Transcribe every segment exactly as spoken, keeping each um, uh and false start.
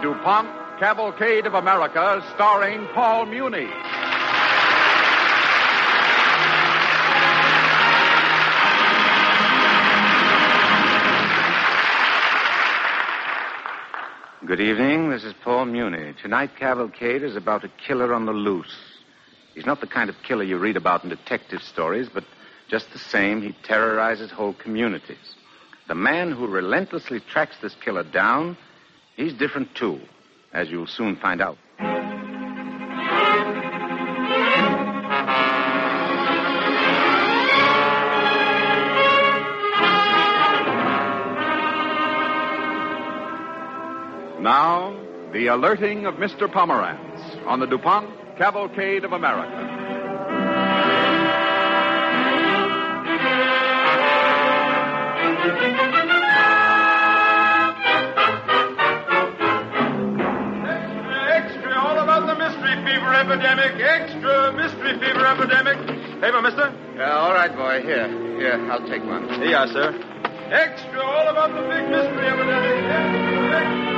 DuPont Cavalcade of America, starring Paul Muni. Good evening. This is Paul Muni. Tonight, Cavalcade is about a killer on the loose. He's not the kind of killer you read about in detective stories, but just the same, he terrorizes whole communities. The man who relentlessly tracks this killer down, he's different too, as you'll soon find out. Now, the alerting of Mister Pomerantz on the DuPont Cavalcade of America. Extra, extra, all about the mystery fever epidemic. Extra mystery fever epidemic. Paper, mister? Uh, all right, boy. Here. Here, I'll take one. Here you are, sir. Extra, all about the big mystery epidemic. Extra, extra.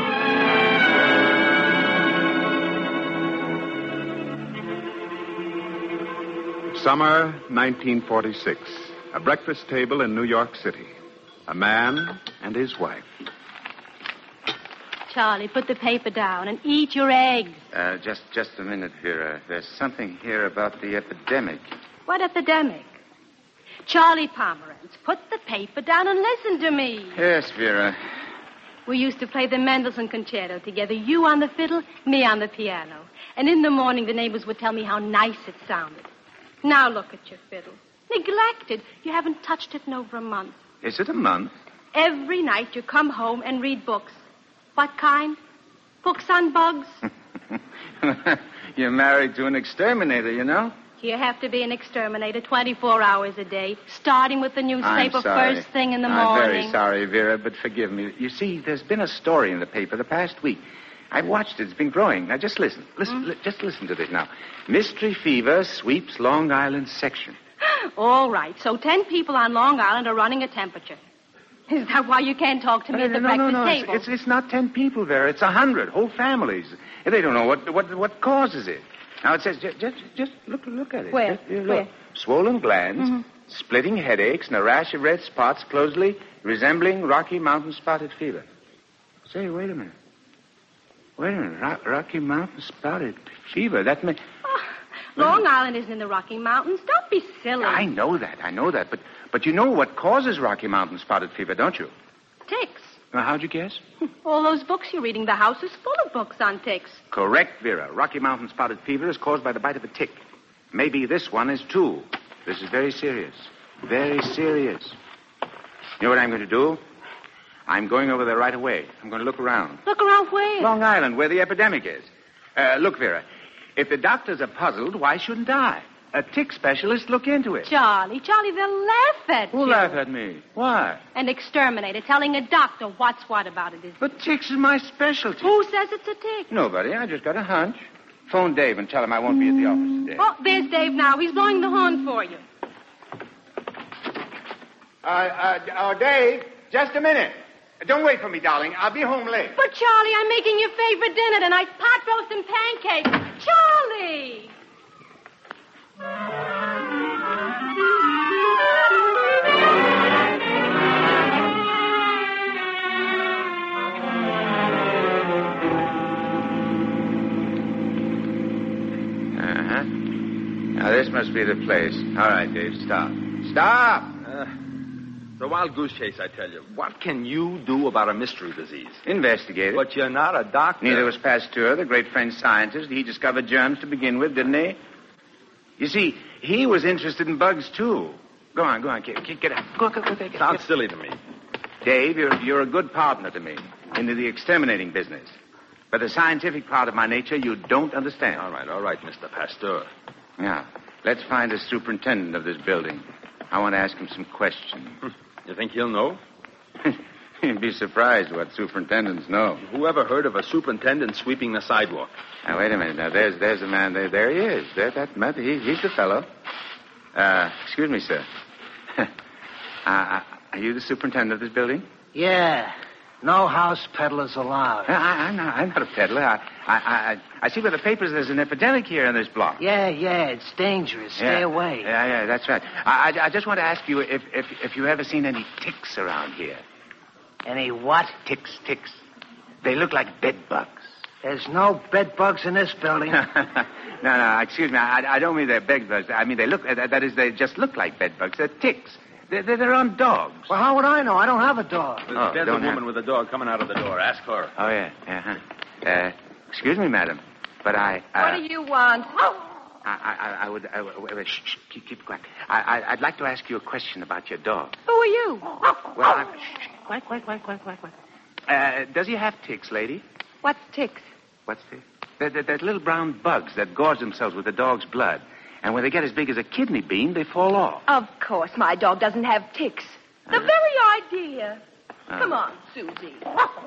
Summer nineteen forty-six. A breakfast table in New York City. A man and his wife. Charlie, put the paper down and eat your eggs. Uh, just, just a minute, Vera. There's something here about the epidemic. What epidemic? Charlie Pomerantz, put the paper down and listen to me. Yes, Vera. We used to play the Mendelssohn Concerto together, you on the fiddle, me on the piano. And in the morning, the neighbors would tell me how nice it sounded. Now look at your fiddle. Neglected. You haven't touched it in over a month. Is it a month? Every night you come home and read books. What kind? Books on bugs? You're married to an exterminator, you know? You have to be an exterminator twenty-four hours a day, starting with the newspaper I'm sorry. first thing in the I'm morning. I'm very sorry, Vera, but forgive me. You see, there's been a story in the paper the past week. I've watched it. It's been growing. Now, just listen. Listen. Mm. Li- just listen to this now. Mystery fever sweeps Long Island section. All right. So ten people on Long Island are running a temperature. Is that why you can't talk to me no, at the no, breakfast no, no. table? It's, it's, it's not ten people, Vera. It's a hundred. Whole families. They don't know what what what causes it. Now, it says, just, just, just look, look at it. Where? Just, look. Where? Swollen glands, Mm-hmm. splitting headaches, and a rash of red spots closely resembling Rocky Mountain spotted fever. Say, wait a minute. Wait a minute. Ro- Rocky Mountain spotted fever. That may... Oh, Long Island isn't in the Rocky Mountains. Don't be silly. I know that. I know that. But but you know what causes Rocky Mountain spotted fever, don't you? Ticks. Well, how'd you guess? All those books you're reading, the house is full of books on ticks. Correct, Vera. Rocky Mountain spotted fever is caused by the bite of a tick. Maybe this one is too. This is very serious. Very serious. You know what I'm going to do? I'm going over there right away. I'm going to look around. Look around where? Long Island, where the epidemic is. Uh, look, Vera, if the doctors are puzzled, why shouldn't I? A tick specialist look into it. Charlie, Charlie, they'll laugh at Who you. laugh at me? Why? An exterminator telling a doctor what's what about it is. But ticks is my specialty. Who says it's a tick? Nobody. I just got a hunch. Phone Dave and tell him I won't be at the office today. Oh, there's Dave now. He's blowing the horn for you. Uh, uh, oh, Dave, just a minute. Don't wait for me, darling. I'll be home late. But, Charlie, I'm making your favorite dinner tonight. Pot roast and pancakes. Charlie! Uh-huh. Now, this must be the place. All right, Dave, stop. Stop! Uh, it's a wild goose chase, I tell you. What can you do about a mystery disease? Investigate it. But you're not a doctor. Neither was Pasteur, the great French scientist. He discovered germs to begin with, didn't he? You see, he was interested in bugs, too. Go on, go on, kid. Kid, get up. Go, go, go, go. Sounds silly to me. Dave, you're, you're a good partner to me into the exterminating business. But the scientific part of my nature you don't understand. All right, all right, Mister Pasteur. Now, let's find the superintendent of this building. I want to ask him some questions. You think he'll know? You'd be surprised what superintendents know. Who ever heard of a superintendent sweeping the sidewalk? Now, wait a minute. Now, there's there's the man. There, there he is. There, that man. He, he's the fellow. Uh, excuse me, sir. uh, are you the superintendent of this building? Yeah. No house peddlers allowed. I, I'm, not, I'm not a peddler. I, I, I, I see by the papers there's an epidemic here in this block. Yeah, yeah, it's dangerous. Stay yeah. away. Yeah, yeah, that's right. I, I, I just want to ask you if, if, if you've ever seen any ticks around here. Any what? Ticks, ticks. They look like bed bugs. There's no bed bugs in this building. no, no, excuse me. I, I don't mean they're bed bugs. I mean they look, uh, that is, they just look like bed bugs. They're ticks. They're, they're on dogs. Well, how would I know? I don't have a dog. Oh, There's a don't woman have... with a dog coming out of the door. Ask her. Oh, yeah. Uh-huh. Uh, excuse me, madam, but I... Uh, What do you want? I, I, I would... I, wait, wait, shh, shh, keep, keep quiet. I, I, I'd like to ask you a question about your dog. Who are you? Well, I'm... Shh, shh, quiet, quiet, quiet, quiet, quiet, quiet. Uh, does he have ticks, lady? What's ticks? What's ticks? They're, they're, they're little brown bugs that gorge themselves with the dog's blood. And when they get as big as a kidney bean, they fall off. Of course, my dog doesn't have ticks. The Uh. very idea. Uh. Come on, Susie.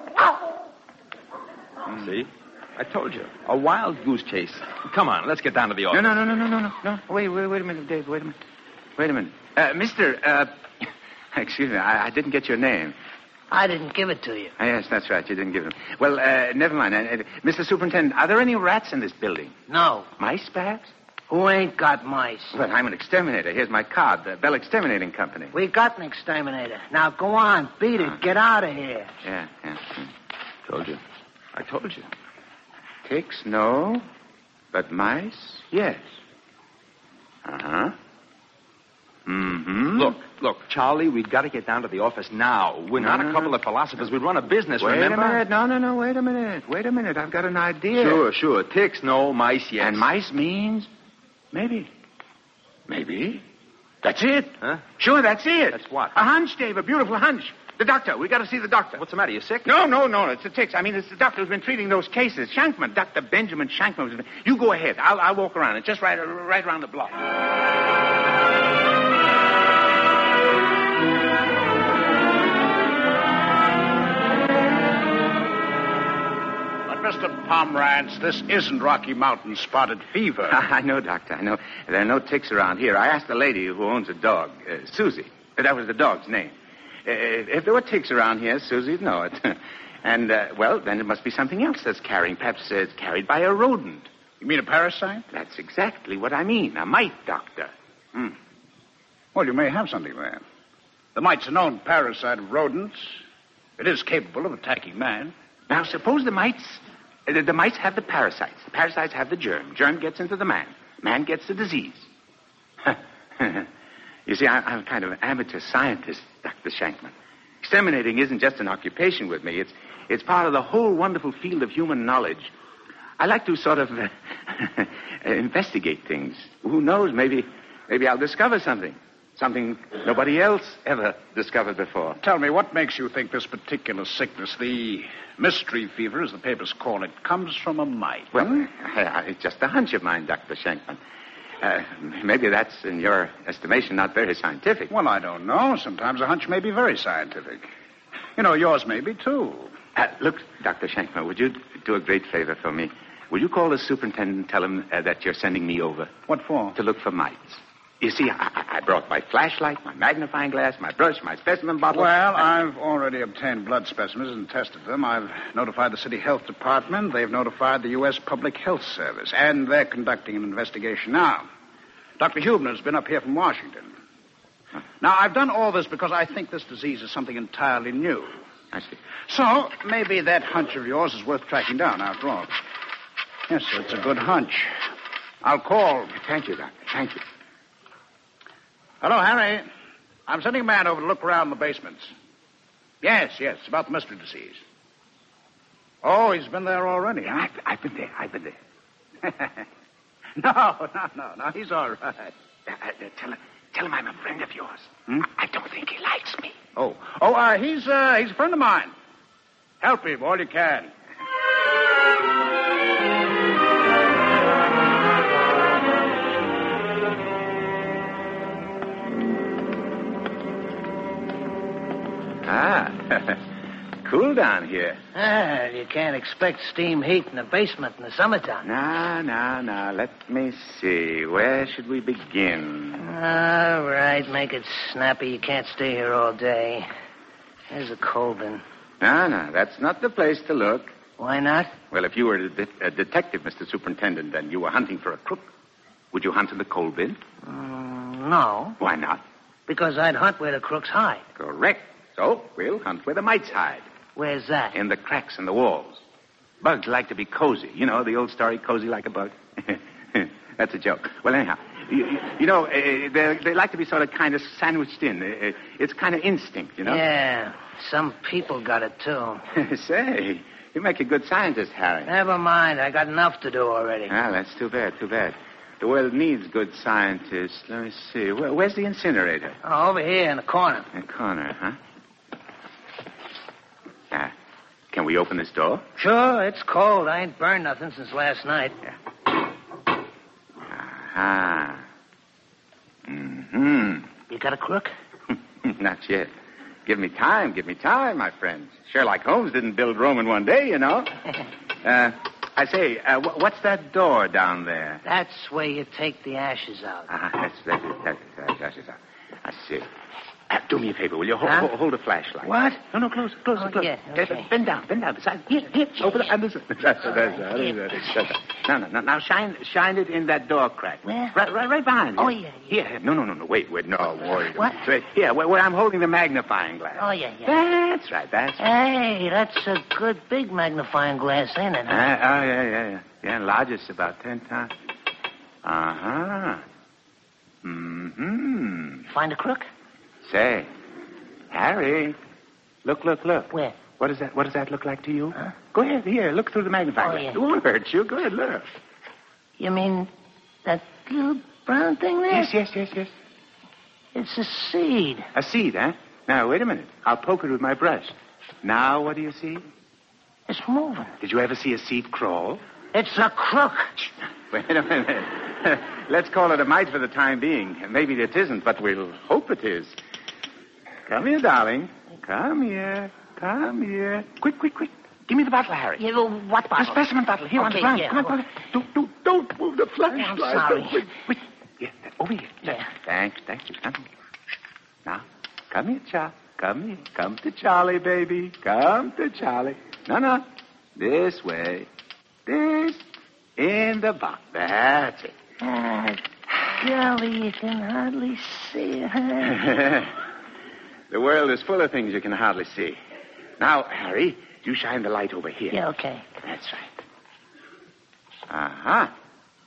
See? I told you. A wild goose chase. Come on, let's get down to the No, office. no, no, no, no, no, no. no. Wait, wait, wait a minute, Dave. Wait a minute. Wait a minute. Uh, mister, uh, excuse me, I, I didn't get your name. I didn't give it to you. Ah, yes, that's right. You didn't give them. Well, uh, never mind. Uh, uh, Mister Superintendent, are there any rats in this building? No. Mice, perhaps? Who ain't got mice? Well, I'm an exterminator. Here's my card, the Bell Exterminating Company. We got an exterminator. Now go on, beat it. Uh. Get out of here. Yeah, yeah. yeah. Told you. I told you. Ticks, no. But mice, yes. Uh-huh. Mm-hmm. Look, look, Charlie, we've got to get down to the office now. We're No, not no, a couple no. of philosophers. We run a business, Wait remember? a minute. No, no, no. Wait a minute. Wait a minute. I've got an idea. Sure, sure. Ticks, no. Mice, yes. And mice means maybe. Maybe. That's it. Huh? Sure, that's it. That's what? A hunch, Dave. A beautiful hunch. The doctor. We got to see the doctor. What's the matter? You sick? No, no, no. It's the ticks. I mean, it's the doctor who's been treating those cases. Shankman. Doctor Benjamin Shankman. You go ahead. I'll, I'll walk around. It's just right, right around the block. Mister Pomerantz, this isn't Rocky Mountain spotted fever. I know, Doctor. I know. There are no ticks around here. I asked the lady who owns a dog, uh, Susie. That was the dog's name. Uh, if there were ticks around here, Susie'd know it. and, uh, well, then it must be something else that's carrying. Perhaps uh, it's carried by a rodent. You mean a parasite? That's exactly what I mean. A mite, Doctor. Hmm. Well, you may have something there. The mite's a known parasite of rodents. It is capable of attacking man. Now, suppose the mites... The, the mites have the parasites. The parasites have the germ. Germ gets into the man. Man gets the disease. You see, I, I'm kind of an amateur scientist, Doctor Shankman. Exterminating isn't just an occupation with me. It's, it's part of the whole wonderful field of human knowledge. I like to sort of uh, investigate things. Who knows, maybe, maybe I'll discover something. Something nobody else ever discovered before. Tell me, what makes you think this particular sickness, the mystery fever, as the papers call it, comes from a mite? Well, I, I, it's just a hunch of mine, Doctor Shankman. Uh, maybe that's, in your estimation, not very scientific. Well, I don't know. Sometimes a hunch may be very scientific. You know, yours may be, too. Uh, look, Doctor Shankman, would you do a great favor for me? Will you call the superintendent and tell him uh, that you're sending me over? What for? To look for mites. You see, I, I brought my flashlight, my magnifying glass, my brush, my specimen bottle. Well, I've already obtained blood specimens and tested them. I've notified the city health department. They've notified the U S Public Health Service. And they're conducting an investigation now. Doctor Hubner's been up here from Washington. Huh. Now, I've done all this because I think this disease is something entirely new. I see. So, maybe that hunch of yours is worth tracking down after all. Yes, sir, it's a good hunch. I'll call. Thank you, Doctor. Thank you. Hello, Harry. I'm sending a man over to look around the basements. Yes, yes, about the mystery disease. Oh, he's been there already, huh? I've, I've been there. I've been there. no, no, no, no. He's all right. Uh, uh, tell him, tell him I'm a friend of yours. Hmm? I don't think he likes me. Oh, oh, uh, he's uh, he's a friend of mine. Help him all you can. Ah, cool down here. Ah, you can't expect steam heat in the basement in the summertime. No, no, no. Let me see. Where should we begin? All right, make it snappy. You can't stay here all day. There's a cold bin. No, no, that's not the place to look. Why not? Well, if you were a, de- a detective, Mister Superintendent, and you were hunting for a crook, would you hunt in the coal bin? Mm, no, Why not? because I'd hunt where the crooks hide. Correct. So, we'll hunt where the mites hide. Where's that? In the cracks in the walls. Bugs like to be cozy. You know, the old story, cozy like a bug. That's a joke. Well, anyhow, you, you, you know, uh, they, they like to be sort of kind of sandwiched in. Uh, it's kind of instinct, you know? Yeah, some people got it, too. Say, you make a good scientist, Harry. Never mind. I got enough to do already. Ah, that's too bad, too bad. The world needs good scientists. Let me see. Where, where's the incinerator? Oh, over here in the corner. In the corner, huh? Ah, can we open this door? Sure, it's cold. I ain't burned nothing since last night. Yeah. Aha. Mm-hmm. You got a crook? Not yet. Give me time, give me time, my friends. Sherlock Holmes didn't build Rome in one day, you know. uh, I say, uh, wh- what's that door down there? That's where you take the ashes out. Ah, that's, that's it, that's it, that's, that's it. I see. Uh, do me a favor, will you? Hold, Huh? hold, hold a flashlight. What? No, no, close, close, Oh, close. yeah, Uh, okay. Bend down, bend down. Beside, here, here, over the, under the... That's, that's, that's, that's, that's, no, no, no. Now shine, shine it in that door crack. Where? Right, right, right behind you. Oh, yeah, yeah. Here, no, no, no, no. Wait, wait, no, wait. What? Wait, here, where, where I'm holding the magnifying glass. Oh, yeah, yeah. That's right, that's right. Hey, that's a good big magnifying glass, ain't it? Uh, oh, yeah, yeah, yeah. Yeah, largest about ten times. Uh-huh. Mm-hmm. Find a crook? Say, Harry, look, look, look. Where? What does that, what does that look like to you? Huh? Go ahead, here, look through the magnifying Oh, glass. yeah. It won't hurt you. Go ahead, look. You mean that little brown thing there? Yes, yes, yes, yes. It's a seed. A seed, huh? Now, wait a minute. I'll poke it with my brush. Now, what do you see? It's moving. Did you ever see a seed crawl? It's a crook. Wait a minute. Let's call it a mite for the time being. Maybe it isn't, but we'll hope it is. Come here, darling. Come here. Come here. Quick, quick, quick. Give me the bottle, Harry. You know, what The bottle? specimen bottle here on Okay, the ground. yeah, Come on, well- come on. Don't, don't, don't move the flashlight. I'm sorry. Don't- Wait, wait. Yeah, over here. Yeah. Thanks, thank you. Come here. Now, come here, Charlie. Come here. Come to Charlie, baby. Come to Charlie. No, no. This way. This. In the box. That's it. Ah, golly, you can hardly see it. Huh? The world is full of things you can hardly see. Now, Harry, you shine the light over here. Yeah, okay. That's right. Uh-huh.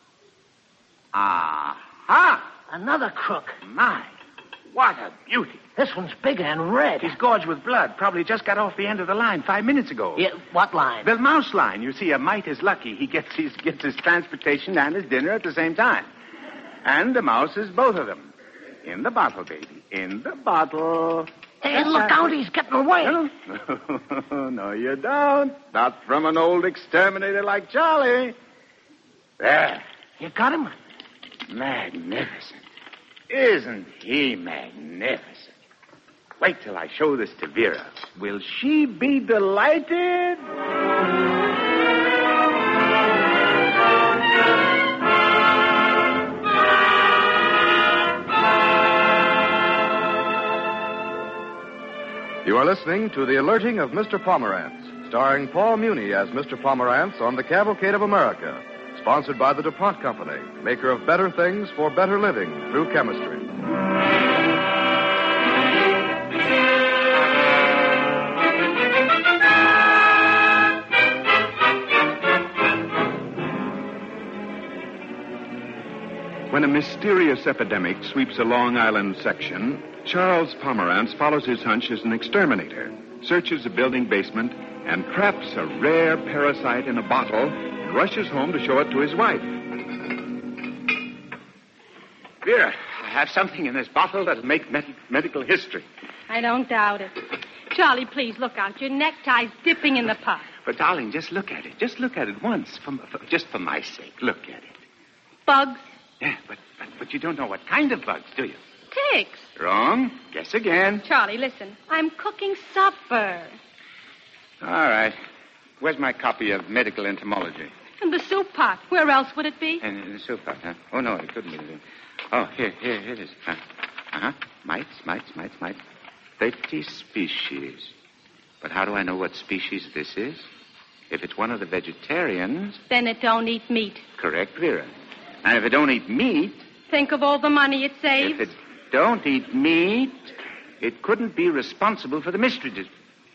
Aha! Another crook. My, what a beauty. This one's bigger and red. He's gorged with blood. Probably just got off the end of the line five minutes ago. Yeah, what line? The mouse line. You see, a mite is lucky. He gets his, gets his transportation and his dinner at the same time. And the mouse is both of them. In the bottle, baby. In the bottle. Hey, That's look right. out, he's getting away. No, no, you don't. Not from an old exterminator like Charlie. There. You got him? Magnificent. Isn't he magnificent? Wait till I show this to Vera. Will she be delighted? You are listening to The Alerting of Mister Pomerantz, starring Paul Muni as Mister Pomerantz on the Cavalcade of America, sponsored by the DuPont Company, maker of better things for better living through chemistry. When a mysterious epidemic sweeps a Long Island section, Charles Pomerantz follows his hunch as an exterminator, searches a building basement, and traps a rare parasite in a bottle and rushes home to show it to his wife. Vera, I have something in this bottle that'll make med- medical history. I don't doubt it. Charlie, please look out. Your necktie's dipping in the pot. But, darling, just look at it. Just look at it once, for, for, just for my sake. Look at it. Bugs, Yeah, but, but but you don't know what kind of bugs, do you? ticks. Wrong. Guess again. Charlie, listen. I'm cooking supper. All right. Where's my copy of Medical Entomology? In the soup pot. Where else would it be? And in the soup pot, huh? Oh, no, it couldn't be. Oh, here, here, here it is. Huh? Uh-huh. Mites, mites, mites, mites. Thirty species. But how do I know what species this is? If it's one of the vegetarians... Then it don't eat meat. Correct, Vera. And if it don't eat meat... Think of all the money it saves. If it don't eat meat, it couldn't be responsible for the mystery. Dis-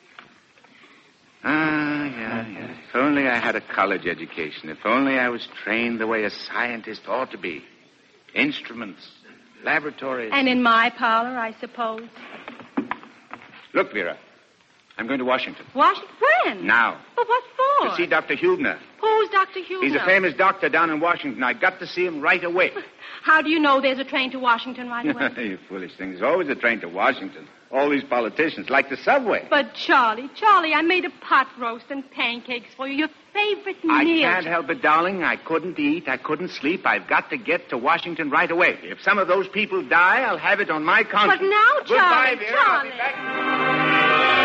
ah, yeah, yeah. If only I had a college education. If only I was trained the way a scientist ought to be. Instruments, laboratories. And in my parlor, I suppose. Look, Vera. I'm going to Washington. Washington? When? Now. But what for? To see Doctor Hubner. Who's Doctor Hubner? He's a famous doctor down in Washington. I got to see him right away. How do you know there's a train to Washington right away? You foolish thing. There's always a train to Washington. All these politicians like the subway. But, Charlie, Charlie, I made a pot roast and pancakes for you. Your favorite meal. I can't help it, darling. I couldn't eat. I couldn't sleep. I've got to get to Washington right away. If some of those people die, I'll have it on my conscience. But now, Charlie, Goodbye, Vera. Charlie. I'll be back.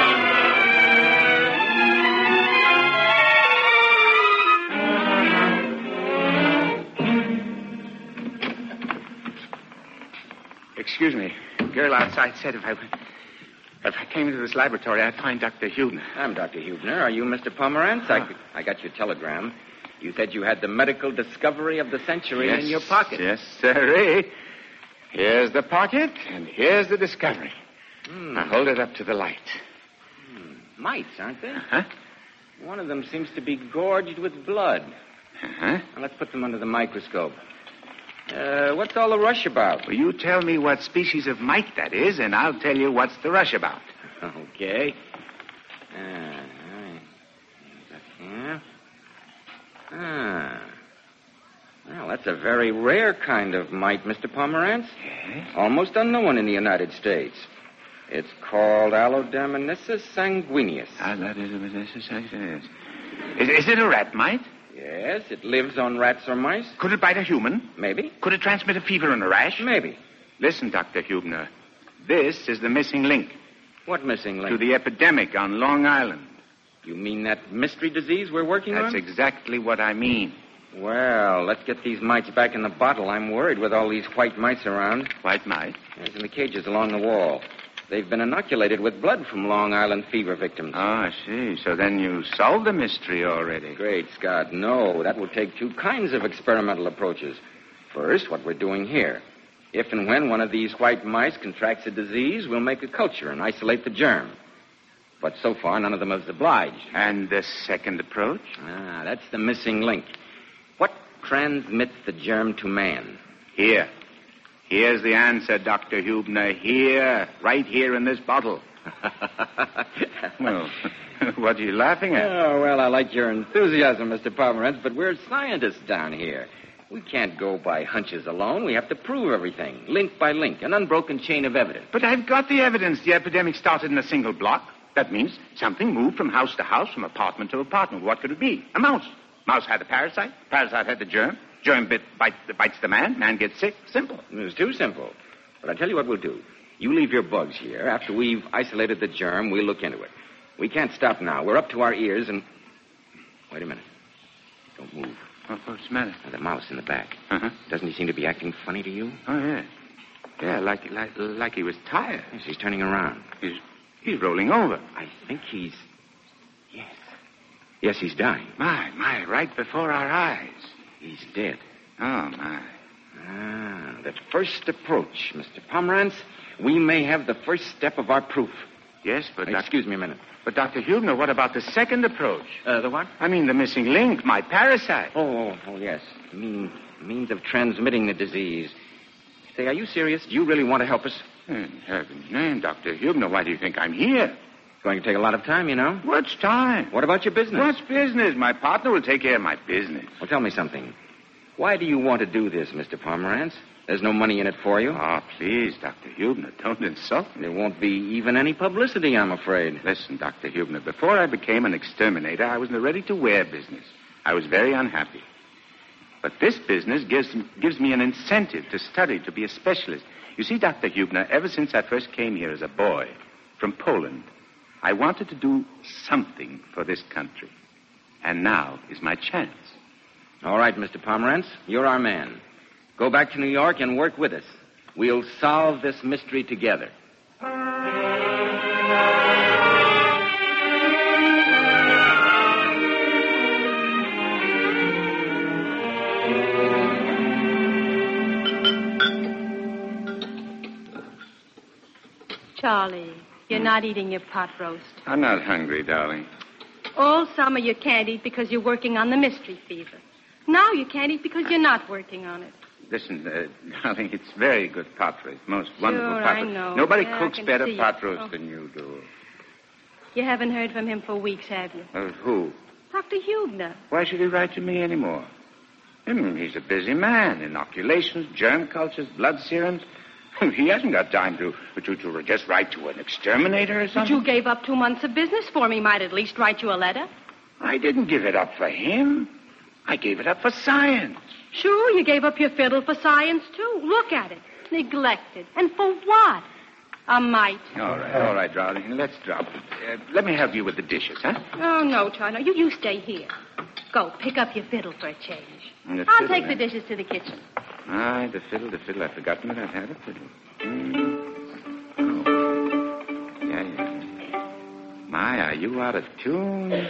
Excuse me. The girl outside said if I, if I came into this laboratory, I'd find Doctor Hubner. I'm Doctor Hubner. Are you Mister Pomerantz? Oh. I, I got your telegram. You said you had the medical discovery of the century Yes, in your pocket. Yes, sirree. Here's the pocket, and here's the discovery. Hmm. Now hold it up to the light. Hmm. Mites, aren't they? Huh? One of them seems to be gorged with blood. Uh-huh. Now, let's put them under the microscope. Uh, what's all the rush about? Well, you tell me what species of mite that is, and I'll tell you what's the rush about. Okay. Uh, all right. Yeah. Ah. Well, that's a very rare kind of mite, Mister Pomerantz. Yes? Almost unknown in the United States. It's called Allodermonissus sanguineus. Ah, that is, is, is, is, is it a rat mite? Yes, it lives on rats or mice. Could it bite a human? Maybe. Could it transmit a fever and a rash? Maybe. Listen, Doctor Hubner. This is the missing link What missing link? to the epidemic on Long Island. You mean that mystery disease we're working That's on? exactly what I mean. Well, let's get these mites back in the bottle. I'm worried with all these white mites around. White mite? There's in the cages along the wall. They've been inoculated with blood from Long Island fever victims. Oh, I see. So then you solved the mystery already. Great Scott, no. That will take two kinds of experimental approaches. First, what we're doing here. If and when one of these white mice contracts a disease, we'll make a culture and isolate the germ. But so far, none of them has obliged. And the second approach? Ah, that's the missing link. What transmits the germ to man? Here. Here's the answer, Doctor Hubner. Here. Right here in this bottle. Well, what are you laughing at? Oh, well, I like your enthusiasm, Mister Pomerantz, but we're scientists down here. We can't go by hunches alone. We have to prove everything, link by link, an unbroken chain of evidence. But I've got the evidence. The epidemic started in a single block. That means something moved from house to house, from apartment to apartment. What could it be? A mouse. Mouse had the parasite. Parasite had the germ. Germ bit, bite, bites the man. Man gets sick. Simple. It was too simple. But I tell you what we'll do. You leave your bugs here. After we've isolated the germ, we'll look into it. We can't stop now. We're up to our ears and... Wait a minute. Don't move. What, what's the matter? Now, the mouse in the back. Uh-huh. Doesn't he seem to be acting funny to you? Oh, yeah. Yeah, like, like, like he was tired. Yes, he's turning around. He's, he's rolling over. I think he's... Yes. Yes, he's dying. My, my, right before our eyes. He's dead. Oh, my. Ah, the first approach, Mister Pomerantz. We may have the first step of our proof. Yes, but... Uh, excuse me a minute. But, Doctor Hubner, what about the second approach? Uh, the what? I mean, the missing link, my parasite. Oh, oh, oh, yes. Mean, means of transmitting the disease. Say, are you serious? Do you really want to help us? In heaven's name, Doctor Hubner, why do you think I'm here? It's going to take a lot of time, you know. What's time? What about your business? What's business? My partner will take care of my business. Well, tell me something. Why do you want to do this, Mister Pomerantz? There's no money in it for you. Oh, please, Doctor Hubner, don't insult me. There won't be even any publicity, I'm afraid. Listen, Doctor Hubner, before I became an exterminator, I was in the ready-to-wear business. I was very unhappy. But this business gives, gives me an incentive to study, to be a specialist. You see, Doctor Hubner, ever since I first came here as a boy from Poland, I wanted to do something for this country. And now is my chance. All right, Mister Pomerantz, you're our man. Go back to New York and work with us. We'll solve this mystery together. Charlie, you're not eating your pot roast. I'm not hungry, darling. All summer you can't eat because you're working on the mystery fever. Now you can't eat because you're not working on it. Listen, uh, darling, it's very good pot roast. Most Sure, wonderful pot I roast. know. Nobody Yeah, I cooks can better see pot it. roast Oh. than you do. You haven't heard from him for weeks, have you? Uh, who? Doctor Hubner. Why should he write to me anymore? Hmm, he's a busy man. Inoculations, germ cultures, blood serums. He hasn't got time to, to, to just write to an exterminator or But something. you gave up two months of business for me. Might at least write you a letter. I didn't give it up for him. I gave it up for science. Sure, you gave up your fiddle for science, too. Look at it. Neglected. And for what? A mite. All right, all right, darling. Let's drop it. Uh, let me help you with the dishes, huh? Oh, no, Charlie. No, you, you stay here. Go, pick up your fiddle for a change. And the I'll fiddle, take eh? the dishes to the kitchen. Ah, the fiddle, the fiddle. I've forgotten that I've had a fiddle. Mm. Oh. Yeah, yeah. My, are you out of tune?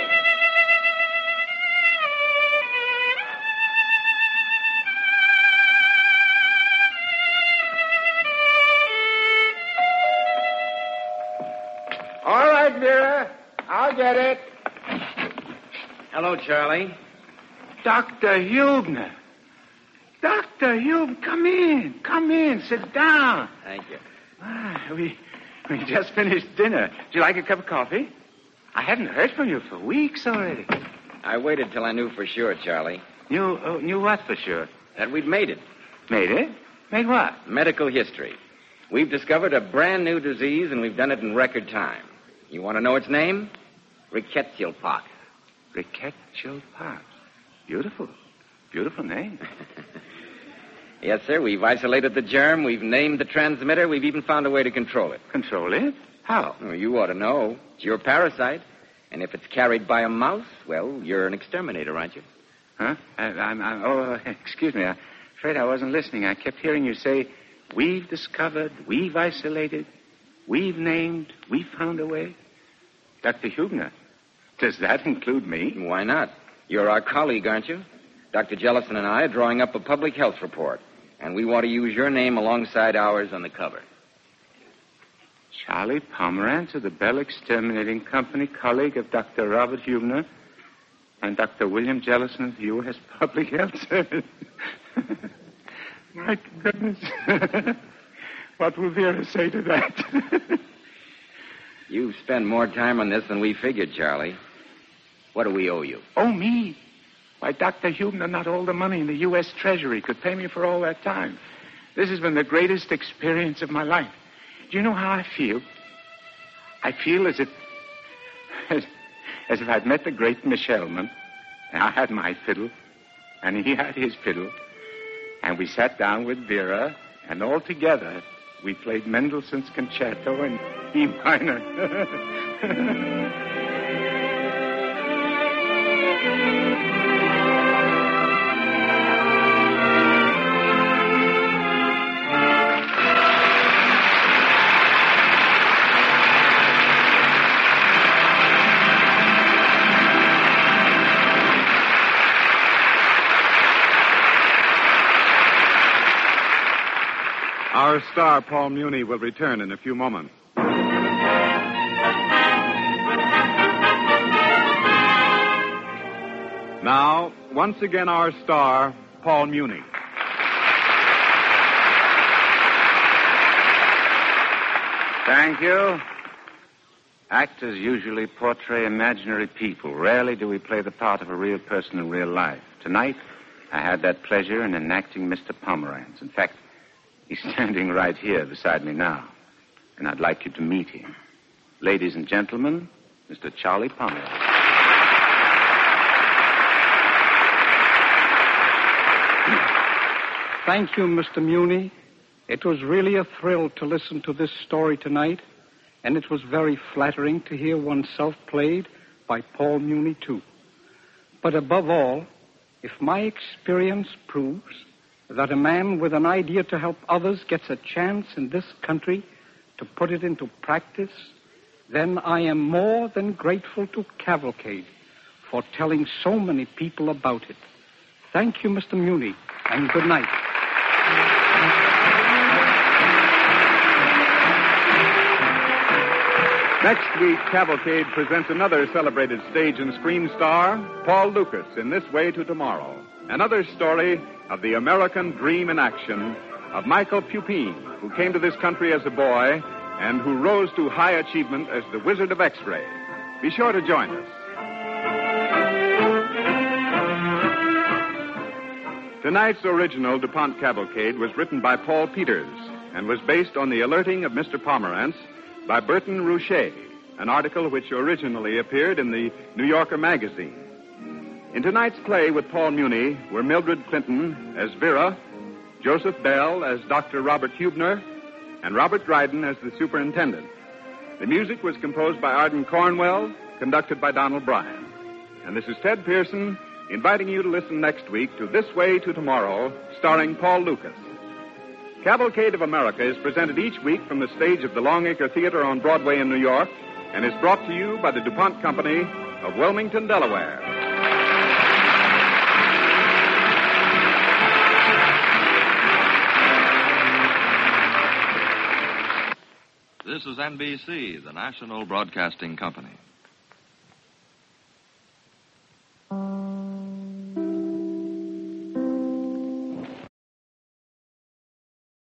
All right, Vera. I'll get it. Hello, Charlie. Doctor Hubner. Doctor Hubner, come in. Come in. Sit down. Thank you. Ah, we, we just finished dinner. Do you like a cup of coffee? I hadn't heard from you for weeks already. I waited till I knew for sure, Charlie, Knew, oh, knew what for sure? that we'd made it. Made it? Made what? Medical history. We've discovered a brand new disease, and we've done it in record time. You want to know its name? Rickettsialpox. Rickettsialpox. Beautiful. Beautiful name. Yes, sir. We've isolated the germ. We've named the transmitter. We've even found a way to control it. Control it? How? Well, you ought to know. It's your parasite. And if it's carried by a mouse, well, you're an exterminator, aren't you? Huh? I, I'm, I'm, oh, excuse me. I'm afraid I wasn't listening. I kept hearing you say, we've discovered, we've isolated, we've named, we've found a way. Doctor Hubner, does that include me? Why not? You're our colleague, aren't you? Doctor Jellison and I are drawing up a public health report, and we want to use your name alongside ours on the cover. Charlie Pomerantz of the Bell Exterminating Company, colleague of Doctor Robert Hubner and Doctor William Jellison of the U S Public Health Service. My goodness. What will Vera say to that? You've spent more time on this than we figured, Charlie. What do we owe you? Oh, me? Why, Doctor Hubner, not all the money in the U S Treasury could pay me for all that time. This has been the greatest experience of my life. Do you know how I feel? I feel as if, as, as if I'd met the great Michelman, and I had my fiddle, and he had his fiddle, and we sat down with Vera, and all together we played Mendelssohn's Concerto in E minor. Our star, Paul Muni, will return in a few moments. Now, once again, our star, Paul Muni. Thank you. Actors usually portray imaginary people. Rarely do we play the part of a real person in real life. Tonight, I had that pleasure in enacting Mister Pomerantz. In fact, he's standing right here beside me now. And I'd like you to meet him. Ladies and gentlemen, Mister Charlie Pomerantz. Thank you, Mister Muni. It was really a thrill to listen to this story tonight, and it was very flattering to hear oneself played by Paul Muni, too. But above all, if my experience proves that a man with an idea to help others gets a chance in this country to put it into practice, then I am more than grateful to Cavalcade for telling so many people about it. Thank you, Mister Muni, and good night. Next week, Cavalcade presents another celebrated stage and screen star, Paul Lucas, in This Way to Tomorrow. Another story of the American dream in action of Michael Pupin, who came to this country as a boy and who rose to high achievement as the Wizard of X-Ray. Be sure to join us. Tonight's original DuPont Cavalcade was written by Paul Peters and was based on the alerting of Mister Pomerantz by Burton Rouchet, an article which originally appeared in the New Yorker magazine. In tonight's play with Paul Muni were Mildred Clinton as Vera, Joseph Bell as Doctor Robert Hubner, and Robert Dryden as the superintendent. The music was composed by Arden Cornwell, conducted by Donald Bryan. And this is Ted Pearson inviting you to listen next week to This Way to Tomorrow, starring Paul Lucas. Cavalcade of America is presented each week from the stage of the Longacre Theater on Broadway in New York and is brought to you by the DuPont Company of Wilmington, Delaware. This is N B C, the national broadcasting company.